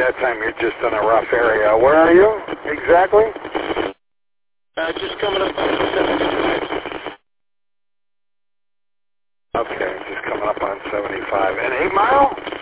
that time you're just in a rough area. Where are you exactly? Just coming up on 75. Okay, just coming up on 75. And 8 Mile?